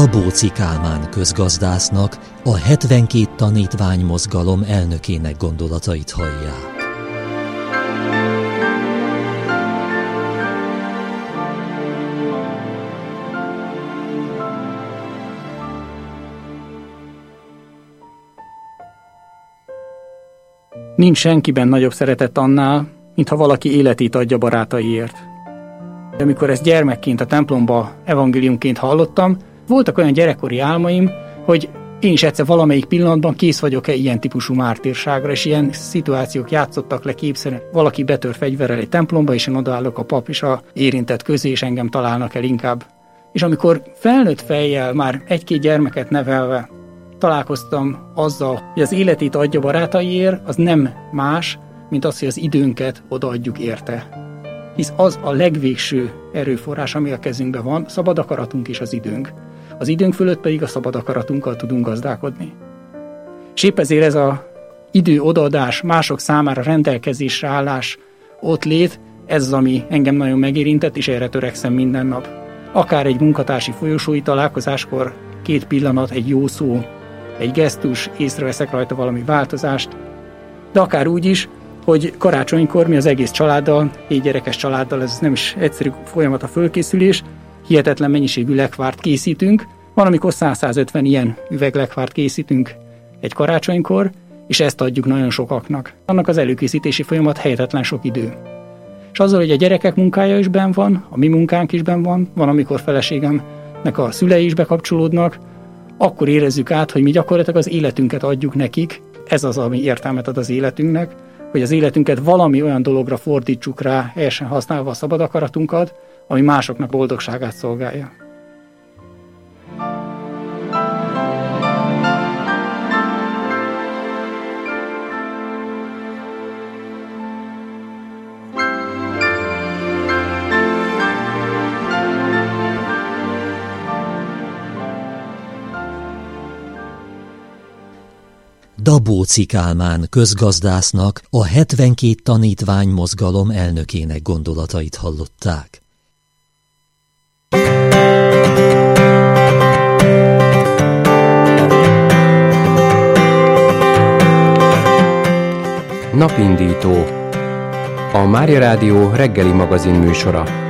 Dabóczy Kálmán közgazdásznak, a 72 tanítvány mozgalom elnökének gondolatait hallják. Nincs senkiben nagyobb szeretet annál, mintha valaki életét adja barátaiért. De amikor ezt gyermekként a templomba evangéliumként hallottam, voltak olyan gyerekkori álmaim, hogy én is egyszer valamelyik pillanatban kész vagyok-e ilyen típusú mártírságra, és ilyen szituációk játszottak le képszerűen. Valaki betör fegyverrel egy templomba, és én odaállok a pap és a érintett közé, és engem találnak el inkább. És amikor felnőtt fejjel, már egy-két gyermeket nevelve találkoztam azzal, hogy az életét adja barátaiért, az nem más, mint az, hogy az időnket odaadjuk érte. Hisz az a legvégső erőforrás, ami a kezünkben van, szabad akaratunk és az időnk. Az időnk fölött pedig a szabad akaratunkkal tudunk gazdálkodni. És épp ezért ez az idő odaadás, mások számára rendelkezésre állás, ott lét, ez az, ami engem nagyon megérintett, és erre törekszem minden nap. Akár egy munkatársi folyosói találkozáskor 2 pillanat, egy jó szó, egy gesztus, észreveszek rajta valami változást, de akár úgy is, hogy karácsonykor mi az egész családdal, 7 gyerekes családdal, ez nem is egyszerű folyamat a fölkészülés, hihetetlen mennyiségű lekvárt készítünk, van, amikor 100-150 ilyen üveg lekvárt készítünk egy karácsonykor, és ezt adjuk nagyon sokaknak. Annak az előkészítési folyamat hihetetlen sok idő. És azzal, hogy a gyerekek munkája is benn van, a mi munkánk is benn van, amikor feleségemnek a szülei is bekapcsolódnak, akkor érezzük át, hogy mi gyakorlatilag az életünket adjuk nekik, ez az, ami értelmet ad az életünknek, hogy az életünket valami olyan dologra fordítsuk rá, helyesen használva a szabad akaratunkat, ami másoknak boldogságát szolgálja. Dabóczy Kálmán közgazdásznak, a 72 tanítvány mozgalom elnökének gondolatait hallották. Napindító. A Mária Rádió reggeli magazin műsora.